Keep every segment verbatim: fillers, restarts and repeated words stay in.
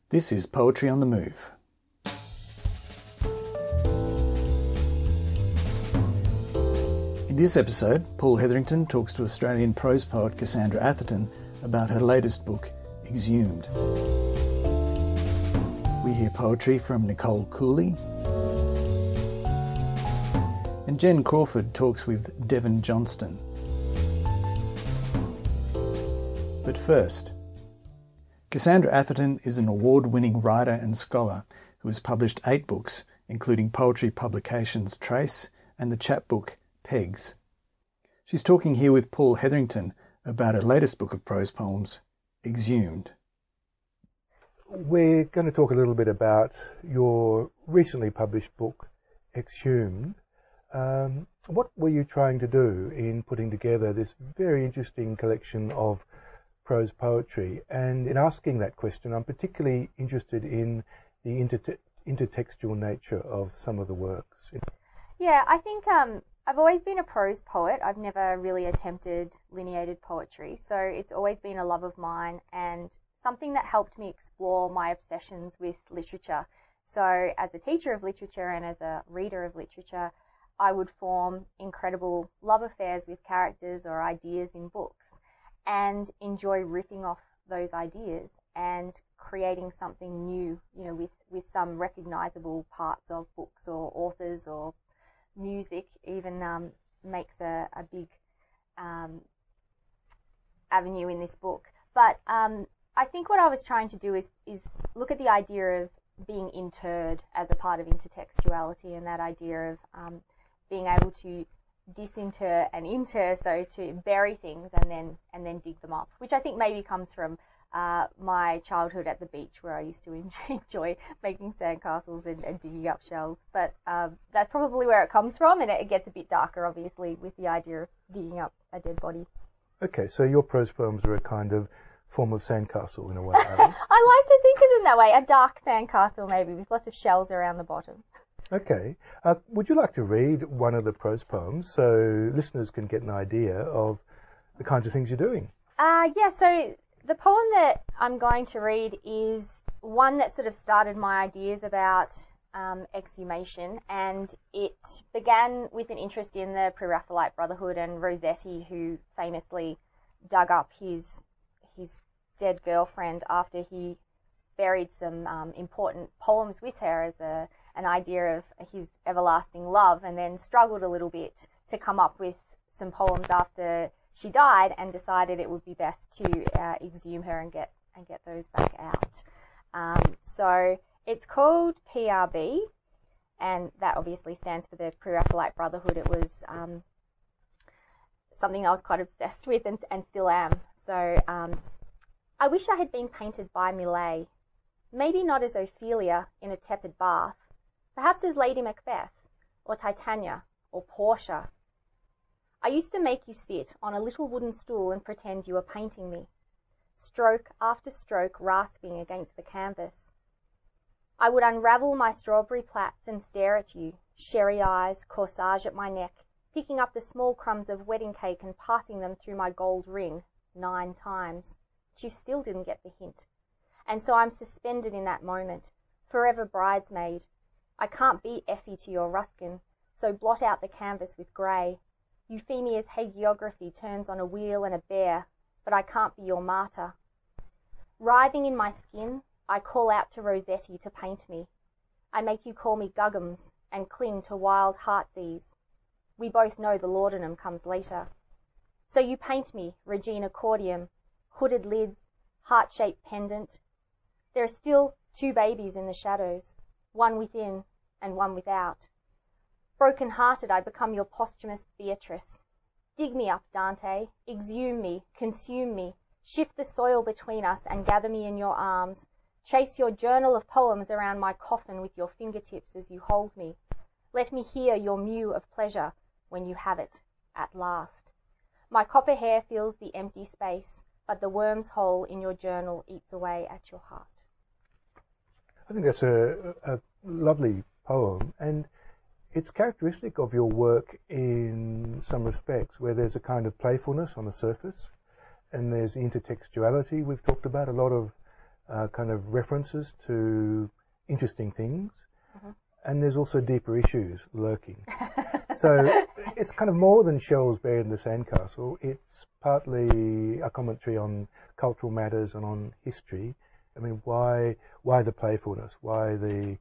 This is Poetry on the Move. In this episode, Paul Hetherington talks to Australian prose poet Cassandra Atherton about her latest book, Exhumed. We hear poetry from Nicole Cooley, and Jen Crawford talks with Devon Johnston. But first, Cassandra Atherton is an award-winning writer and scholar who has published eight books, including poetry publications Trace and the chapbook Pegs. She's talking here with Paul Hetherington about her latest book of prose poems, Exhumed. We're going to talk a little bit about your recently published book, Exhumed. Um, what were you trying to do in putting together this very interesting collection of prose poetry? And in asking that question, I'm particularly interested in the inter- intertextual nature of some of the works. Yeah, I think um, I've always been a prose poet. I've never really attempted lineated poetry, so it's always been a love of mine and something that helped me explore my obsessions with literature. So as a teacher of literature and as a reader of literature, I would form incredible love affairs with characters or ideas in books and enjoy ripping off those ideas and creating something new, you know, with, with some recognizable parts of books or authors or music even um, makes a, a big um, avenue in this book. But um, I think what I was trying to do is, is look at the idea of being interred as a part of intertextuality, and that idea of um, being able to disinter and inter, so to bury things and then and then dig them up, which I think maybe comes from uh, my childhood at the beach, where I used to enjoy making sandcastles and, and digging up shells. But um, that's probably where it comes from, and it, it gets a bit darker, obviously, with the idea of digging up a dead body. Okay, so your prose poems are a kind of form of sandcastle in a way, are they? I like to think of them that way, a dark sandcastle maybe, with lots of shells around the bottom. Okay. Uh, would you like to read one of the prose poems so listeners can get an idea of the kinds of things you're doing? Uh, yeah, so the poem that I'm going to read is one that sort of started my ideas about um, exhumation, and it began with an interest in the Pre-Raphaelite Brotherhood and Rossetti, who famously dug up his his dead girlfriend after he buried some um, important poems with her as a an idea of his everlasting love, and then struggled a little bit to come up with some poems after she died, and decided it would be best to uh, exhume her and get and get those back out. Um, so it's called P R B, and that obviously stands for the Pre-Raphaelite Brotherhood. It was um, something I was quite obsessed with and, and still am. So um, I wish I had been painted by Millet, maybe not as Ophelia in a tepid bath, perhaps as Lady Macbeth, or Titania, or Portia. I used to make you sit on a little wooden stool and pretend you were painting me, stroke after stroke rasping against the canvas. I would unravel my strawberry plaits and stare at you, sherry eyes, corsage at my neck, picking up the small crumbs of wedding cake and passing them through my gold ring nine times. But you still didn't get the hint. And so I'm suspended in that moment, forever bridesmaid. I can't be Effie to your Ruskin, so blot out the canvas with grey. Euphemia's hagiography turns on a wheel and a bear, but I can't be your martyr. Writhing in my skin, I call out to Rossetti to paint me. I make you call me Guggums and cling to wild heartsease. We both know the laudanum comes later. So you paint me, Regina Cordium, hooded lids, heart-shaped pendant. There are still two babies in the shadows, one within and one without. Broken-hearted, I become your posthumous Beatrice. Dig me up, Dante, exhume me, consume me, shift the soil between us and gather me in your arms. Chase your journal of poems around my coffin with your fingertips as you hold me. Let me hear your mew of pleasure when you have it, at last. My copper hair fills the empty space, but the worm's hole in your journal eats away at your heart. I think that's a, a lovely poem, and it's characteristic of your work in some respects, where there's a kind of playfulness on the surface, and there's intertextuality we've talked about, a lot of uh, kind of references to interesting things, mm-hmm. and there's also deeper issues lurking. So it's kind of more than shells buried in the sandcastle. It's partly a commentary on cultural matters and on history. I mean, why why the playfulness? Why the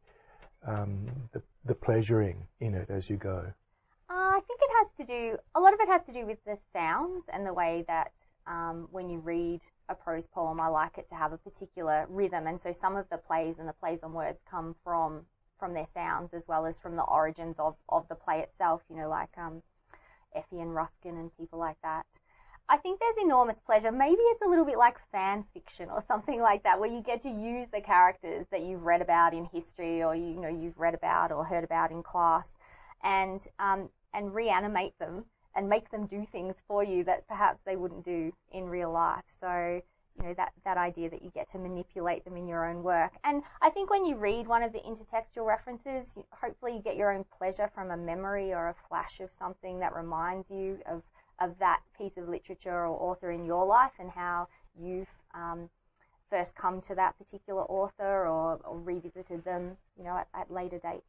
um, the, the pleasuring in it as you go? Uh, I think it has to do, a lot of it has to do with the sounds and the way that um, when you read a prose poem, I like it to have a particular rhythm. And so some of the plays and the plays on words come from from their sounds as well as from the origins of, of the play itself, you know, like um, Effie and Ruskin and people like that. I think there's enormous pleasure. Maybe it's a little bit like fan fiction or something like that, where you get to use the characters that you've read about in history or you know you've read about or heard about in class, and um, and reanimate them and make them do things for you that perhaps they wouldn't do in real life. So you know that that idea that you get to manipulate them in your own work. And I think when you read one of the intertextual references, hopefully you get your own pleasure from a memory or a flash of something that reminds you of of that piece of literature or author in your life and how you've um, first come to that particular author or, or revisited them, you know, at, at later dates.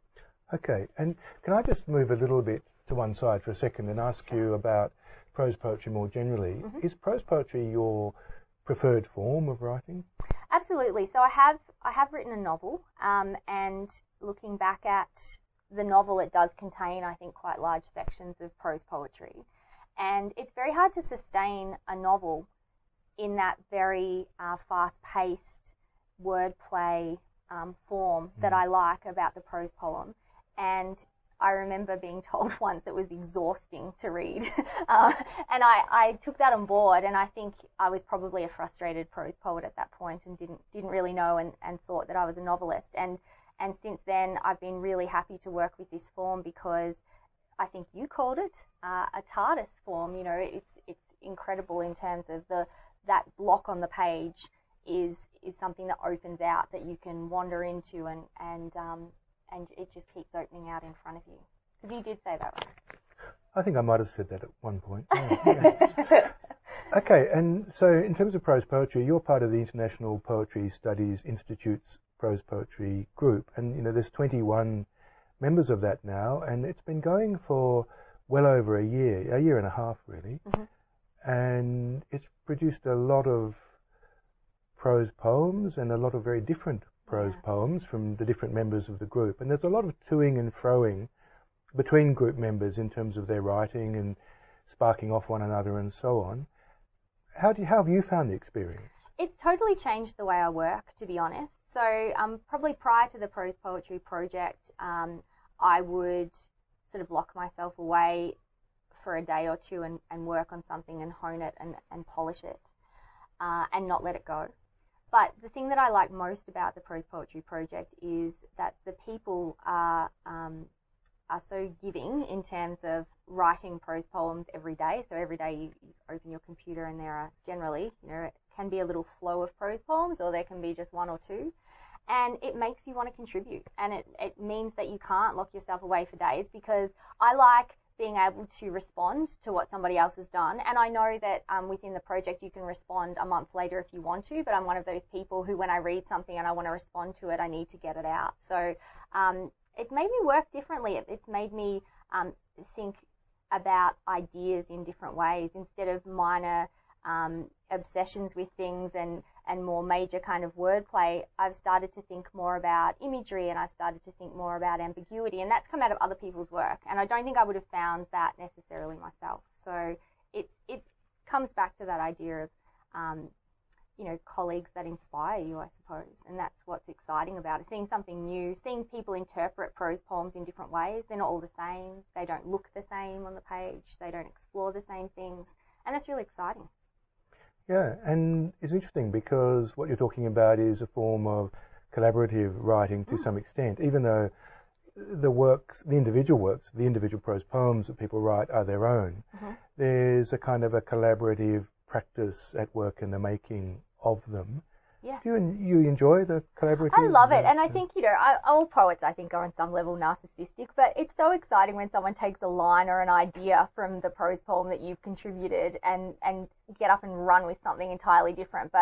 Okay, and can I just move a little bit to one side for a second and ask Sure. you about prose poetry more generally? Mm-hmm. Is prose poetry your preferred form of writing? Absolutely. So I have I have written a novel, um, and looking back at the novel, it does contain, I think, quite large sections of prose poetry. And it's very hard to sustain a novel in that very uh, fast-paced wordplay um, form that I like about the prose poem. And I remember being told once it was exhausting to read. uh, and I, I took that on board, and I think I was probably a frustrated prose poet at that point and didn't didn't really know and, and thought that I was a novelist. And, and since then, I've been really happy to work with this form because I think you called it uh, a TARDIS form. You know, it's it's incredible in terms of the that block on the page is is something that opens out that you can wander into and and um, and it just keeps opening out in front of you. Because you did say that, right? I think I might have said that at one point. Yeah, yeah. Okay, and so in terms of prose poetry, you're part of the International Poetry Studies Institute's prose poetry group, and you know there's twenty-one members of that now, and it's been going for well over a year, a year and a half really, Mm-hmm. and it's produced a lot of prose poems and a lot of very different prose Yeah. poems from the different members of the group, and there's a lot of toing and froing between group members in terms of their writing and sparking off one another and so on. How do you, how have you found the experience? It's totally changed the way I work, to be honest. So um, probably prior to the Prose Poetry Project, um, I would sort of lock myself away for a day or two and, and work on something and hone it and, and polish it uh, and not let it go. But the thing that I like most about the Prose Poetry Project is that the people are um, are so giving in terms of writing prose poems every day. So every day you, you open your computer and there are generally, you know, it can be a little flow of prose poems or there can be just one or two. And it makes you want to contribute. And it, it means that you can't lock yourself away for days because I like being able to respond to what somebody else has done. And I know that um, within the project you can respond a month later if you want to, but I'm one of those people who when I read something and I want to respond to it, I need to get it out. So um, it's made me work differently. It, it's made me um, think about ideas in different ways instead of minor um, obsessions with things and, and more major kind of wordplay. I've started to think more about imagery and I've started to think more about ambiguity, and that's come out of other people's work. And I don't think I would have found that necessarily myself. So it, it comes back to that idea of, um, you know, colleagues that inspire you, I suppose. And that's what's exciting about it, seeing something new, seeing people interpret prose poems in different ways. They're not all the same. They don't look the same on the page. They don't explore the same things. And that's really exciting. Yeah, and it's interesting because what you're talking about is a form of collaborative writing to mm. some extent, even though the works, the individual works, the individual prose poems that people write are their own. Mm-hmm. There's a kind of a collaborative practice at work in the making of them. Yeah. Do you, you enjoy the collaborative? I love it. And I think, you know, I, all poets, I think, are on some level narcissistic, but it's so exciting when someone takes a line or an idea from the prose poem that you've contributed and, and get up and run with something entirely different. But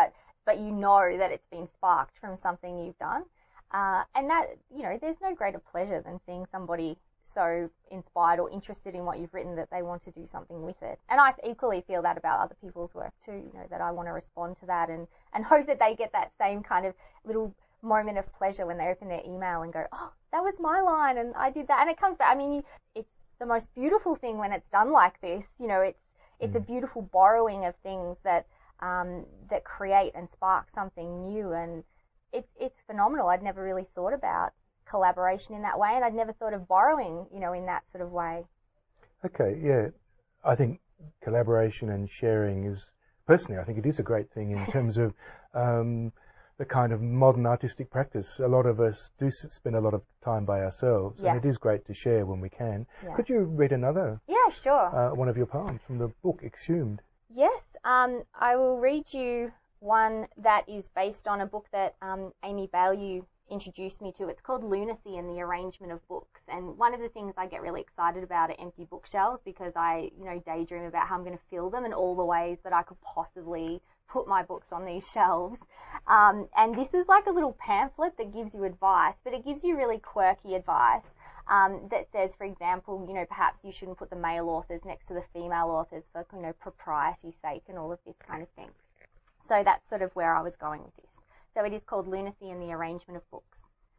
but you know that it's been sparked from something you've done. Uh, and that, you know, there's no greater pleasure than seeing somebody so inspired or interested in what you've written that they want to do something with it. And I equally feel that about other people's work too, you know, that I want to respond to that and, and hope that they get that same kind of little moment of pleasure when they open their email and go, oh, that was my line and I did that. And it comes back. I mean, you, it's the most beautiful thing when it's done like this. You know, it's it's mm. a beautiful borrowing of things that um, that create and spark something new. And it's it's phenomenal. I'd never really thought about collaboration in that way, and I'd never thought of borrowing, you know, in that sort of way. Okay, yeah. I think collaboration and sharing is, personally, I think it is a great thing in terms of um, the kind of modern artistic practice. A lot of us do spend a lot of time by ourselves, yeah. and it is great to share when we can. Yeah. Could you read another? Yeah, sure. Uh, one of your poems from the book Exhumed. Yes, um, I will read you one that is based on a book that um, Amy Baillieu introduced me to. It's called Lunacy and the Arrangement of Books, and one of the things I get really excited about are empty bookshelves, because I, you know, daydream about how I'm going to fill them and all the ways that I could possibly put my books on these shelves. Um, and this is like a little pamphlet that gives you advice, but it gives you really quirky advice um, that says, for example, you know, perhaps you shouldn't put the male authors next to the female authors for, you know, propriety's sake and all of this kind of thing. So that's sort of where I was going with this. So it is called Lunacy and the Arrangement of Books.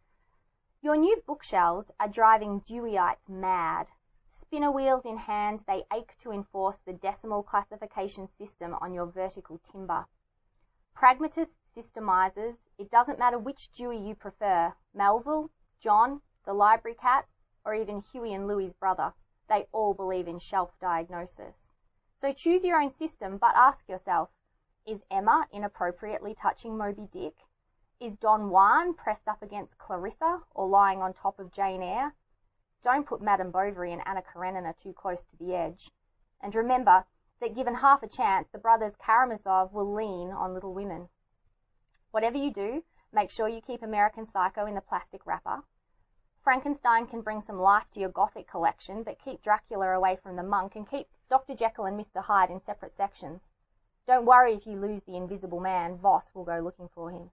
Your new bookshelves are driving Deweyites mad. Spinner wheels in hand, they ache to enforce the decimal classification system on your vertical timber. Pragmatist systemizers, it doesn't matter which Dewey you prefer, Melville, John, the library cat, or even Huey and Louie's brother. They all believe in shelf diagnosis. So choose your own system, but ask yourself, is Emma inappropriately touching Moby Dick? Is Don Juan pressed up against Clarissa or lying on top of Jane Eyre? Don't put Madame Bovary and Anna Karenina too close to the edge. And remember that given half a chance, the brothers Karamazov will lean on Little Women. Whatever you do, make sure you keep American Psycho in the plastic wrapper. Frankenstein can bring some life to your Gothic collection, but keep Dracula away from the monk and keep Doctor Jekyll and Mister Hyde in separate sections. Don't worry if you lose the Invisible Man, Voss will go looking for him.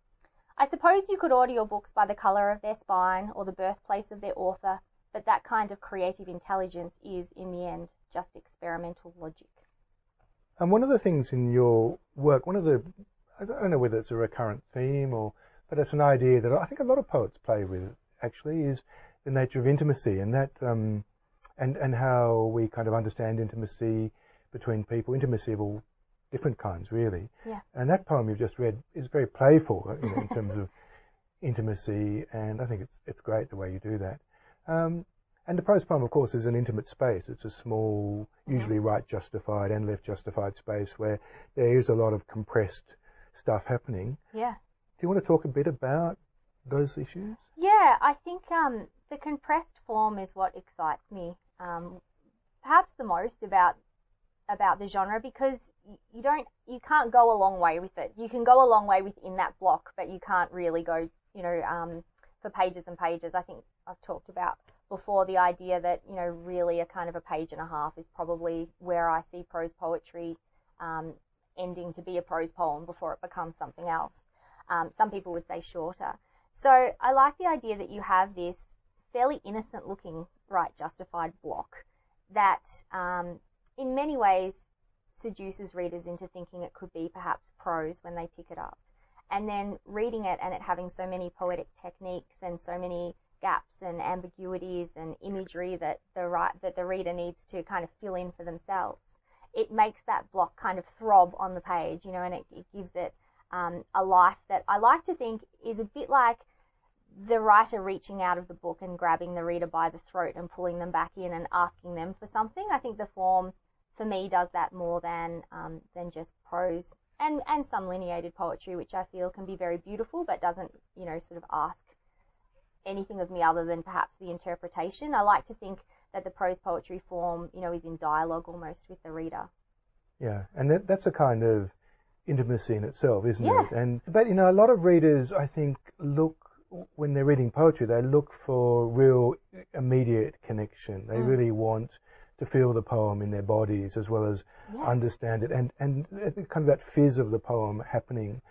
I suppose you could order your books by the colour of their spine or the birthplace of their author, but that kind of creative intelligence is, in the end, just experimental logic. And one of the things in your work, one of the, I don't know whether it's a recurrent theme or, but it's an idea that I think a lot of poets play with, actually, is the nature of intimacy, and that, um, and and how we kind of understand intimacy between people, intimacy of all different kinds, really. Yeah. And that poem you've just read is very playful, you know, in terms of intimacy, and I think it's it's great the way you do that. Um, and the prose poem, of course, is an intimate space. It's a small, usually right justified and left justified space where there is a lot of compressed stuff happening. Yeah. Do you want to talk a bit about those issues? Yeah, I think um, the compressed form is what excites me um, perhaps the most about about the genre, because you don't, you can't go a long way with it. You can go a long way within that block, but you can't really go, you know, um, for pages and pages. I think I've talked about before the idea that, you know, really a kind of a page and a half is probably where I see prose poetry um, ending to be a prose poem before it becomes something else. Um, some people would say shorter. So I like the idea that you have this fairly innocent looking right justified block that um, in many ways seduces readers into thinking it could be perhaps prose when they pick it up. And then reading it and it having so many poetic techniques and so many gaps and ambiguities and imagery that the right, that the reader needs to kind of fill in for themselves, it makes that block kind of throb on the page, you know, and it, it gives it um, a life that I like to think is a bit like the writer reaching out of the book and grabbing the reader by the throat and pulling them back in and asking them for something. I think the form, for me, does that more than um, than just prose and, and some lineated poetry, which I feel can be very beautiful but doesn't, you know, sort of ask anything of me other than perhaps the interpretation. I like to think that the prose poetry form, you know, is in dialogue almost with the reader. Yeah, and that, that's a kind of intimacy in itself, isn't yeah. it? And but you know, a lot of readers, I think, look when they're reading poetry, they look for real immediate connection. They mm. really want to feel the poem in their bodies as well as Yeah. understand it, and, and kind of that fizz of the poem happening.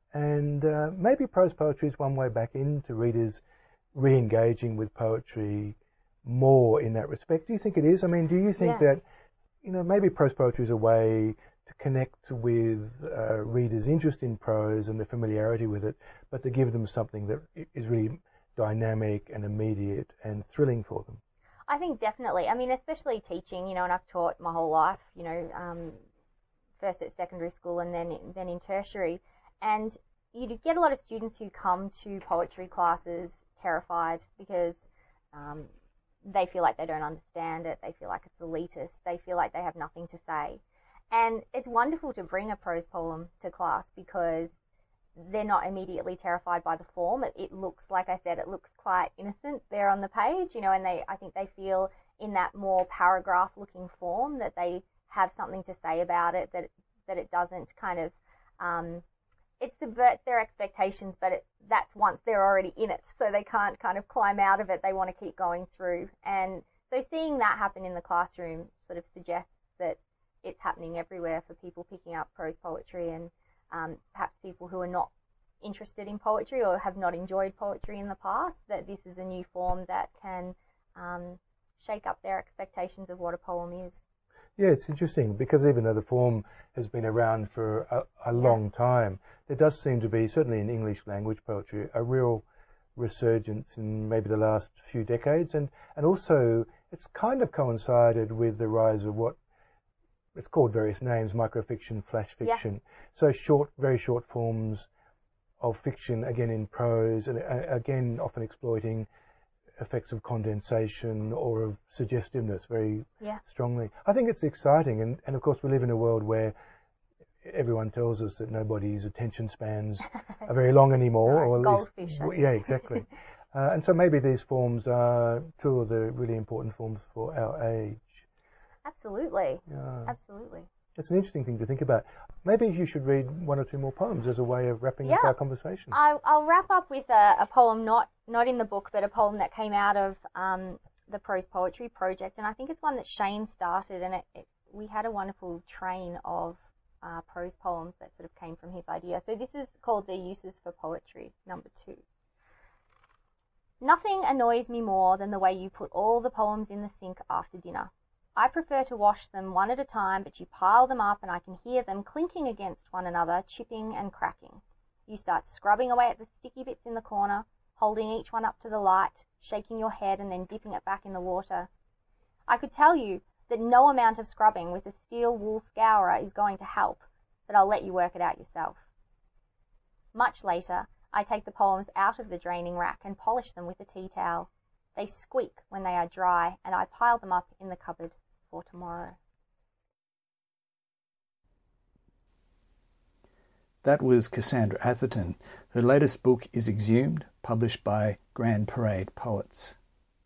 And uh, maybe prose poetry is one way back into readers re-engaging with poetry more in that respect. Do you think it is? I mean, do you think Yeah. that, you know, maybe prose poetry is a way to connect with uh, readers' interest in prose and the familiarity with it, but to give them something that is really dynamic and immediate and thrilling for them? I think definitely. I mean, especially teaching, you know, and I've taught my whole life, you know, um, first at secondary school and then then in tertiary. And you get a lot of students who come to poetry classes terrified because um, they feel like they don't understand it. They feel like it's elitist. They feel like they have nothing to say. And it's wonderful to bring a prose poem to class because they're not immediately terrified by the form. It, it looks, like I said, it looks quite innocent there on the page, you know, and they, I think they feel in that more paragraph-looking form that they have something to say about it, that that it doesn't kind of, um, it subverts their expectations, but it, that's once they're already in it, so they can't kind of climb out of it. They want to keep going through. And so seeing that happen in the classroom sort of suggests that it's happening everywhere for people picking up prose poetry, and um, perhaps people who are not interested in poetry or have not enjoyed poetry in the past, that this is a new form that can um, shake up their expectations of what a poem is. Yeah, it's interesting because even though the form has been around for a, a Yeah. long time, there does seem to be, certainly in English language poetry, a real resurgence in maybe the last few decades. And, and also, it's kind of coincided with the rise of what it's called various names, microfiction, flash fiction. Yeah. So short, very short forms of fiction, again in prose, and uh, again often exploiting effects of condensation or of suggestiveness very yeah. strongly. I think it's exciting, and, and of course we live in a world where everyone tells us that nobody's attention spans are very long anymore. Right. Or at Goldfish. least, yeah, exactly. uh, and so maybe these forms are two of the really important forms for our age. Absolutely. Yeah. Absolutely. It's an interesting thing to think about. Maybe you should read one or two more poems as a way of wrapping yeah. up our conversation. I, I'll wrap up with a, a poem, not not in the book, but a poem that came out of um, the Prose Poetry Project, and I think it's one that Shane started, and it, it, we had a wonderful train of uh, prose poems that sort of came from his idea. So this is called The Uses for Poetry, number two. Nothing annoys me more than the way you put all the poems in the sink after dinner. I prefer to wash them one at a time, but you pile them up and I can hear them clinking against one another, chipping and cracking. You start scrubbing away at the sticky bits in the corner, holding each one up to the light, shaking your head and then dipping it back in the water. I could tell you that no amount of scrubbing with a steel wool scourer is going to help, but I'll let you work it out yourself. Much later, I take the poems out of the draining rack and polish them with a tea towel. They squeak when they are dry, and I pile them up in the cupboard for tomorrow. That was Cassandra Atherton. Her latest book is Exhumed, published by Grand Parade Poets.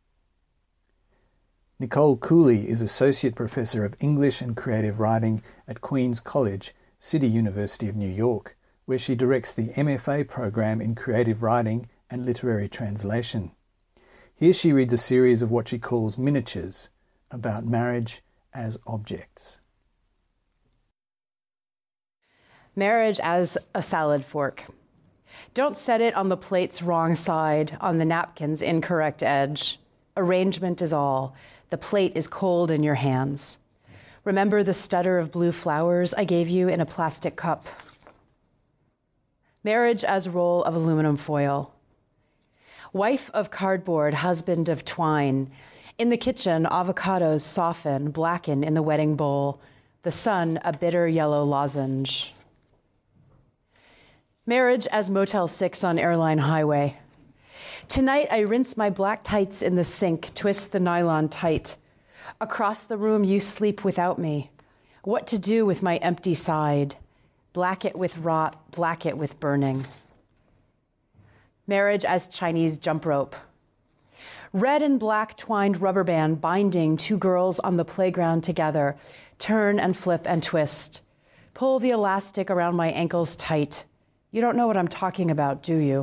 Nicole Cooley is Associate Professor of English and Creative Writing at Queen's College, City University of New York, where she directs the M F A program in Creative Writing and Literary Translation. Here she reads a series of what she calls miniatures about marriage as objects. Marriage as a salad fork. Don't set it on the plate's wrong side, on the napkin's incorrect edge. Arrangement is all. The plate is cold in your hands. Remember the stutter of blue flowers I gave you in a plastic cup? Marriage as roll of aluminum foil. Wife of cardboard, husband of twine. In the kitchen, avocados soften, blacken in the wedding bowl. The sun, a bitter yellow lozenge. Marriage as Motel six on Airline Highway. Tonight I rinse my black tights in the sink, twist the nylon tight. Across the room you sleep without me. What to do with my empty side? Black it with rot, black it with burning. Marriage as Chinese jump rope. Red and black twined rubber band binding two girls on the playground together. Turn and flip and twist. Pull the elastic around my ankles tight. You don't know what I'm talking about, do you?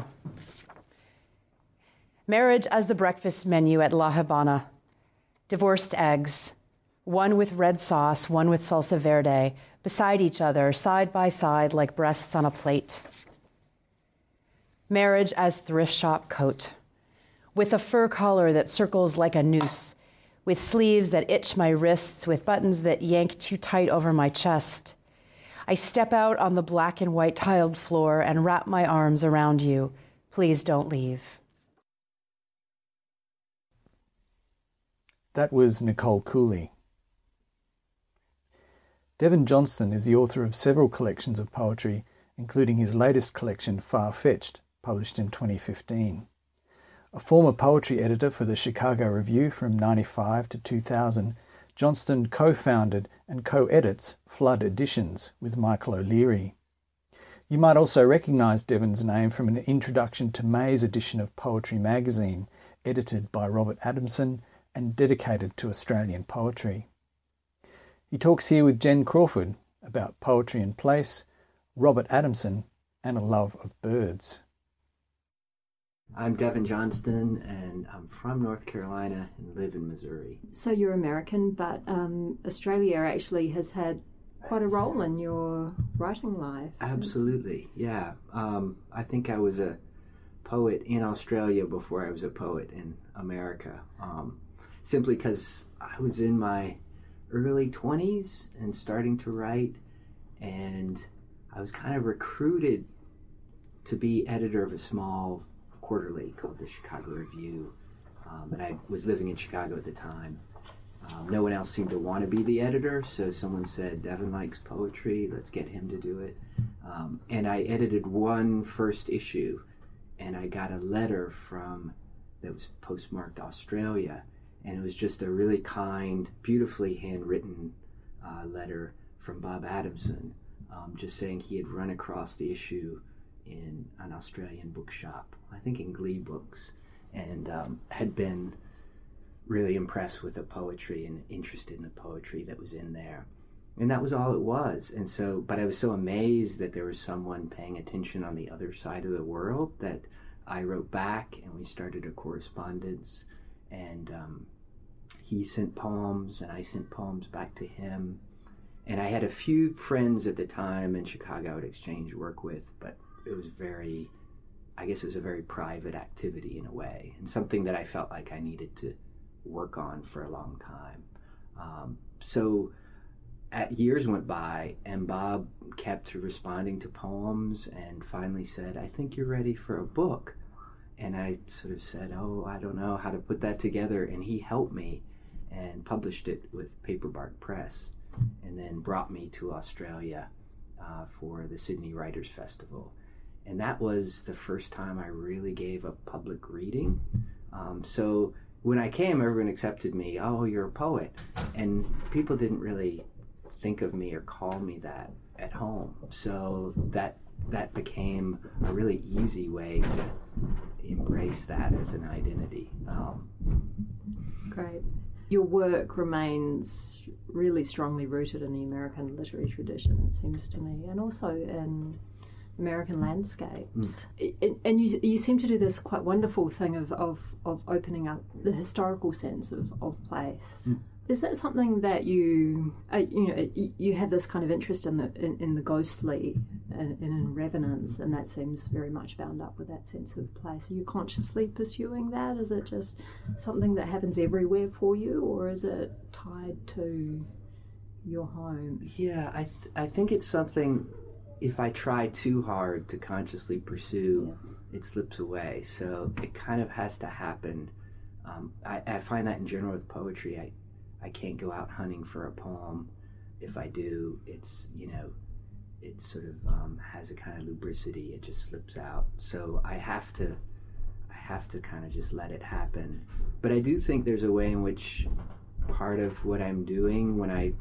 Marriage as the breakfast menu at La Habana. Divorced eggs. one with red sauce, one with salsa verde, beside each other, side by side, like breasts on a plate. Marriage as thrift shop coat, with a fur collar that circles like a noose, with sleeves that itch my wrists, with buttons that yank too tight over my chest. I step out on the black and white tiled floor and wrap my arms around you. Please don't leave. That was Nicole Cooley. Devin Johnston is the author of several collections of poetry, including his latest collection, Far-Fetched, published in twenty fifteen. A former poetry editor for the Chicago Review from ninety-five to two thousand, Johnston co-founded and co-edits Flood Editions with Michael O'Leary. You might also recognise Devin's name from an introduction to May's edition of Poetry magazine, edited by Robert Adamson and dedicated to Australian poetry. He talks here with Jen Crawford about poetry and place, Robert Adamson, and a love of birds. I'm Devin Johnston, and I'm from North Carolina and live in Missouri. So you're American, but um, Australia actually has had quite a role in your writing life. Absolutely, yeah. Um, I think I was a poet in Australia before I was a poet in America, um, simply because I was in my early twenties and starting to write, and I was kind of recruited to be editor of a small quarterly called the Chicago Review, um, and I was living in Chicago at the time. Um, no one else seemed to want to be the editor, so someone said, Devin likes poetry, let's get him to do it. Um, and I edited one first issue, and I got a letter from, that was postmarked Australia, and it was just a really kind, beautifully handwritten uh, letter from Bob Adamson, um, just saying he had run across the issue in an Australian bookshop, I think in Glee Books, and um, had been really impressed with the poetry and interested in the poetry that was in there. And that was all it was. And so, but I was so amazed that there was someone paying attention on the other side of the world that I wrote back, and we started a correspondence, and um, he sent poems and I sent poems back to him. And I had a few friends at the time in Chicago I would exchange work with, but it was very, I guess it was a very private activity in a way, and something that I felt like I needed to work on for a long time. Um, so at, years went by, and Bob kept responding to poems and finally said, I think you're ready for a book. And I sort of said, oh, I don't know how to put that together. And he helped me and published it with Paperbark Press, and then brought me to Australia uh, for the Sydney Writers' Festival. And that was the first time I really gave a public reading. Um, so when I came, everyone accepted me. Oh, you're a poet. And people didn't really think of me or call me that at home. So that that became a really easy way to embrace that as an identity. Um, Great. Your work remains really strongly rooted in the American literary tradition, it seems to me, and also in American landscapes. Mm. And you you seem to do this quite wonderful thing of, of, of opening up the historical sense of, of place. Mm. Is that something that you, uh, you know, you have this kind of interest in the in, in the ghostly and, and in revenants, and that seems very much bound up with that sense of place. Are you consciously pursuing that? Is it just something that happens everywhere for you, or is it tied to your home? Yeah, I th- I think it's something, if I try too hard to consciously pursue, yeah. it slips away. So it kind of has to happen. Um, I, I find that in general with poetry, I I can't go out hunting for a poem. If I do, it's, you know, it sort of um, has a kind of lubricity. It just slips out. So I have to, I have to kind of just let it happen. But I do think there's a way in which part of what I'm doing when I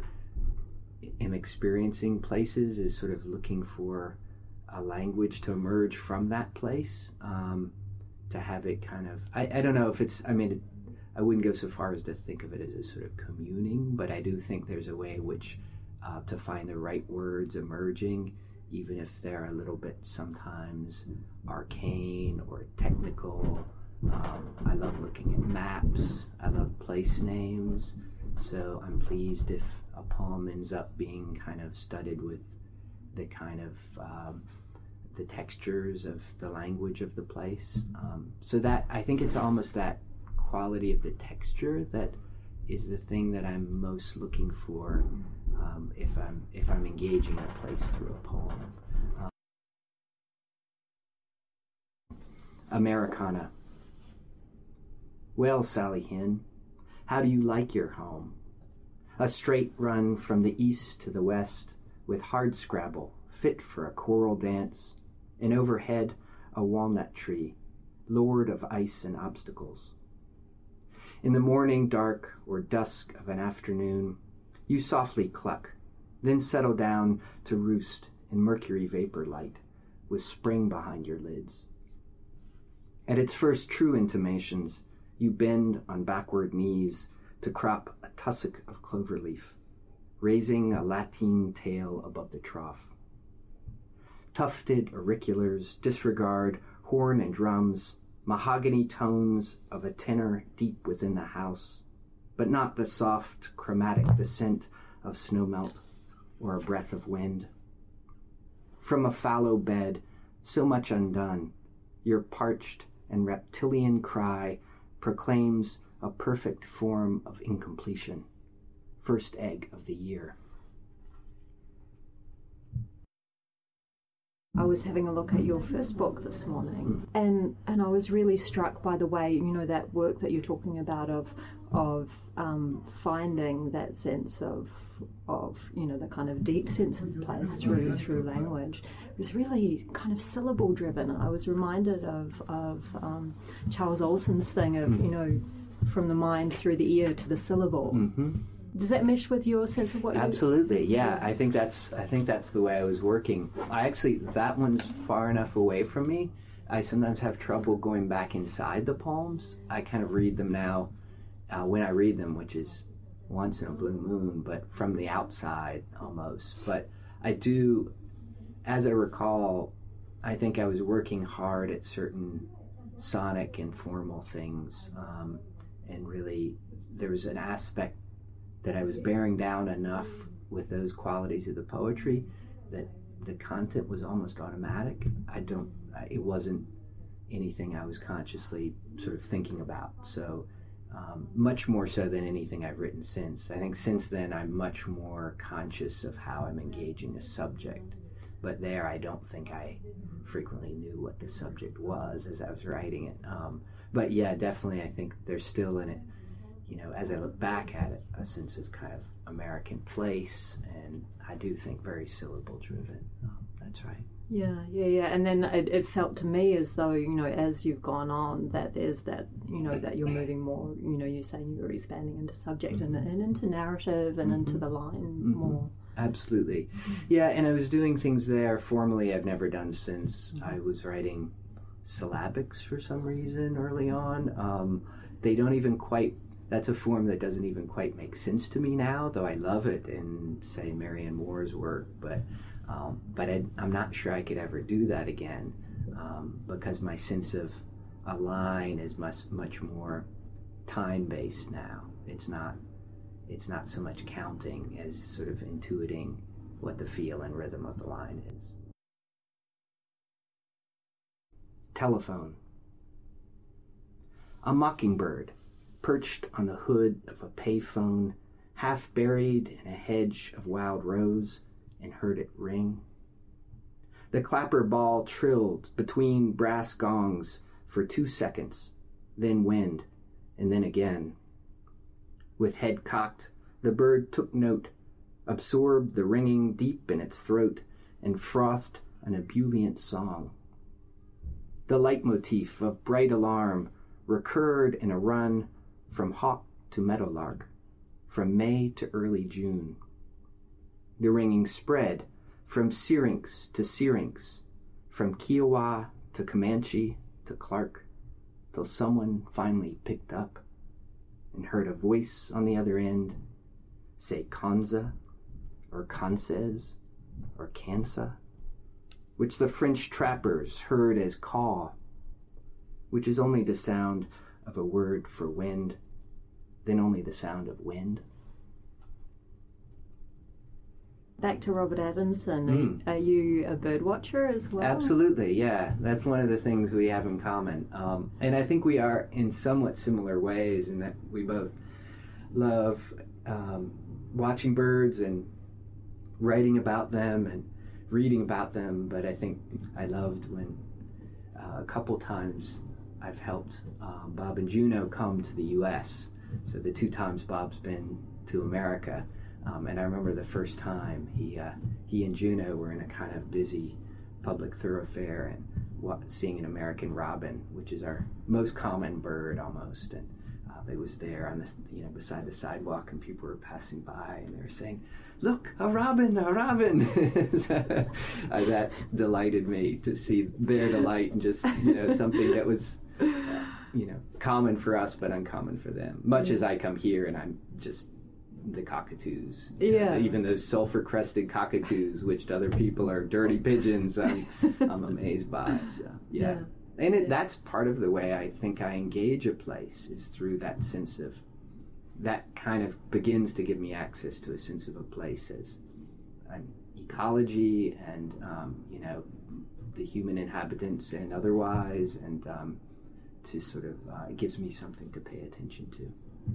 am experiencing places is sort of looking for a language to emerge from that place, um, to have it kind of, I, I don't know if it's, I mean, it, I wouldn't go so far as to think of it as a sort of communing, but I do think there's a way in which uh, to find the right words emerging, even if they're a little bit sometimes arcane or technical. Um, I love looking at maps. I love place names. So I'm pleased if a poem ends up being kind of studied with the kind of um, the textures of the language of the place. Um, so that, I think it's almost that quality of the texture that is the thing that I'm most looking for um, if I'm if I'm engaging a place through a poem. Um, Americana. Well, Sally Hen, how do you like your home? A straight run from the east to the west, with hardscrabble fit for a choral dance, and overhead a walnut tree, lord of ice and obstacles. In the morning dark or dusk of an afternoon, you softly cluck, then settle down to roost in mercury vapor light, with spring behind your lids. At its first true intimations, you bend on backward knees to crop a tussock of clover leaf, raising a lateen tail above the trough. Tufted auriculars disregard horn and drums, mahogany tones of a tenor deep within the house, but not the soft, chromatic descent of snowmelt or a breath of wind. From a fallow bed, so much undone, your parched and reptilian cry proclaims a perfect form of incompletion, first egg of the year. I was having a look at your first book this morning, and, and I was really struck by the way, you know, that work that you're talking about of of um, finding that sense of of you know the kind of deep sense of place through through language. It was really kind of syllable driven. I was reminded of of um, Charles Olson's thing of you know from the mind through the ear to the syllable. Mm-hmm. Does that mesh with your sense of what? Absolutely, you... yeah. I think that's I think that's the way I was working. I actually that one's far enough away from me. I sometimes have trouble going back inside the poems. I kind of read them now uh, when I read them, which is once in a blue moon, but from the outside almost. But I do, as I recall, I think I was working hard at certain sonic and formal things, um, and really there was an aspect that I was bearing down enough with those qualities of the poetry that the content was almost automatic. I don't, it wasn't anything I was consciously sort of thinking about. So um, much more so than anything I've written since. I think since then I'm much more conscious of how I'm engaging a subject. But there I don't think I frequently knew what the subject was as I was writing it. Um, but yeah, definitely I think there's still in it, you know, as I look back at it, a sense of kind of American place, and I do think very syllable driven. Oh, that's right. Yeah, yeah, yeah. And then it, it felt to me as though, you know, as you've gone on, that there's that, you know, that you're moving more, you know, you're saying you're expanding into subject mm-hmm. and, and into narrative and mm-hmm. into the line mm-hmm. more. Absolutely. Yeah, and I was doing things there formally I've never done since. Mm-hmm. I was writing syllabics for some reason early on. Um, they don't even quite That's a form that doesn't even quite make sense to me now, though I love it in, say, Marianne Moore's work. But um, but I, I'm not sure I could ever do that again um, because my sense of a line is much much more time-based now. It's not it's not so much counting as sort of intuiting what the feel and rhythm of the line is. Telephone. A mockingbird perched on the hood of a payphone, half buried in a hedge of wild rose, and heard it ring. The clapper ball trilled between brass gongs for two seconds, then wind, and then again. With head cocked, the bird took note, absorbed the ringing deep in its throat, and frothed an ebullient song. The leitmotif of bright alarm recurred in a run from hawk to meadowlark, from May to early June. The ringing spread from syrinx to syrinx, from Kiowa to Comanche to Clark, till someone finally picked up and heard a voice on the other end say Kanza, or Kanses, or Kansa, which the French trappers heard as caw, which is only the sound of a word for wind, then only the sound of wind. back to Robert Adamson. Mm. Are you a bird watcher as well? Absolutely, yeah. That's one of the things we have in common. Um, and I think we are in somewhat similar ways in that we both love um, watching birds and writing about them and reading about them. But I think I loved when uh, a couple times I've helped uh, Bob and Juno come to the U S. So the two times Bob's been to America. Um, and I remember the first time he uh, he and Juno were in a kind of busy public thoroughfare and wa- seeing an American robin, which is our most common bird almost. And uh, it was there on this, you know, beside the sidewalk, and people were passing by and they were saying, "Look, a robin, a robin!" So, uh, that delighted me to see their delight and just, you know, something that was, uh, you know, common for us but uncommon for them. Much as I come here and I'm just the cockatoos, yeah, know, even those sulfur-crested cockatoos, which to other people are dirty pigeons, I'm, I'm amazed by. So yeah, yeah. and it, yeah. that's part of the way I think I engage a place is through that sense of that kind of begins to give me access to a sense of a place as an ecology and um, you know the human inhabitants and otherwise, and um, to sort of uh, it gives me something to pay attention to.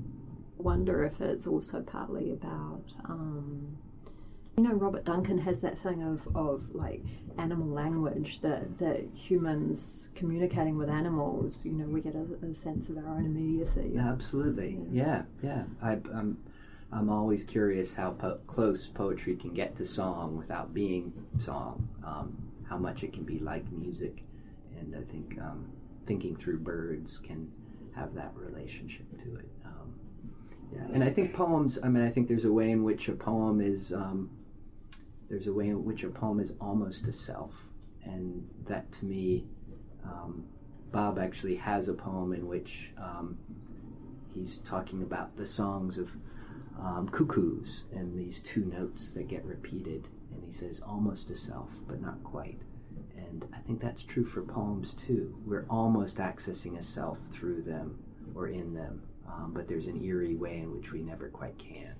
Wonder if it's also partly about um, you know Robert Duncan has that thing of, of like animal language that, that humans communicating with animals, you know, we get a, a sense of our own immediacy. Absolutely, yeah, yeah. yeah. I, I'm I'm always curious how po- close poetry can get to song without being song. Um, how much it can be like music, and I think um, thinking through birds can have that relationship to it. Um, Yeah, and I think poems, I mean, I think there's a way in which a poem is, um, there's a way in which a poem is almost a self. And that to me, um, Bob actually has a poem in which um, he's talking about the songs of um, cuckoos and these two notes that get repeated. And he says, almost a self, but not quite. And I think that's true for poems too. We're almost accessing a self through them or in them. Um, but there's an eerie way in which we never quite can.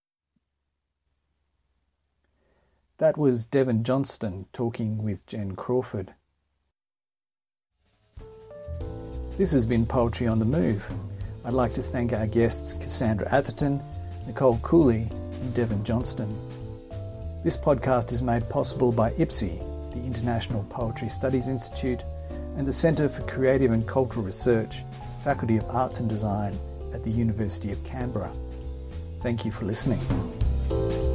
That was Devin Johnston talking with Jen Crawford. This has been Poetry on the Move. I'd like to thank our guests Cassandra Atherton, Nicole Cooley and Devin Johnston. This podcast is made possible by I P S I, the International Poetry Studies Institute, and the Centre for Creative and Cultural Research, Faculty of Arts and Design at the University of Canberra. Thank you for listening.